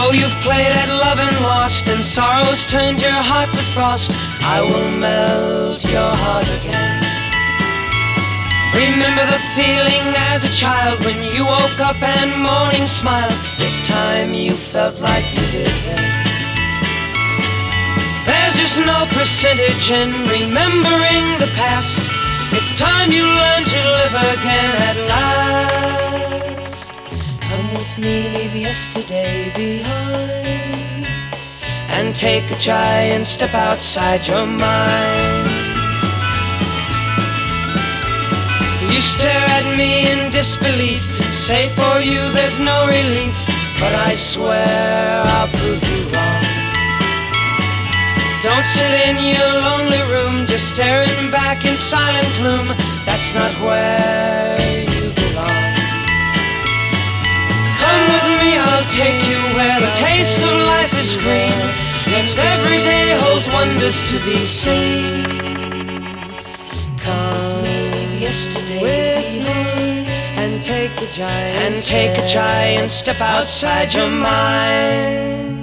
Though you've played at love and lost, and sorrows turned your heart to frost, I will melt your heart again. Remember the feeling as a child when you woke up and morning smiled. It's time you felt like you did then. There's just no percentage in remembering the past. It's time you learn to live again at last. Come with me, leave yesterday behind, and take a giant step outside your mind. You stare at me in disbelief, say for you there's no relief, but I swear I'll prove you wrong. Don't sit in your lonely room just staring back in silent gloom. That's not where you belong. Come with me, I'll take you where the taste of life is green, and every day holds wonders to be seen. Come with me, leave yesterday behind, and take a giant step outside your mind.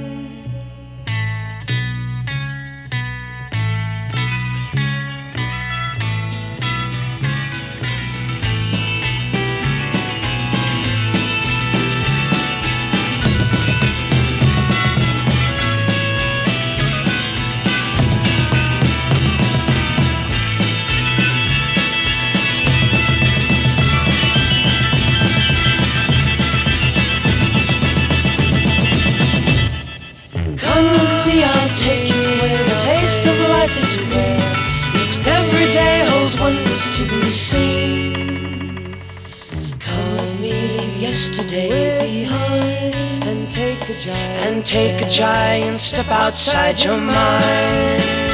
Take you where the taste of life is green, each every day holds wonders to be seen. Come with me, leave yesterday behind, and take a giant step outside your mind.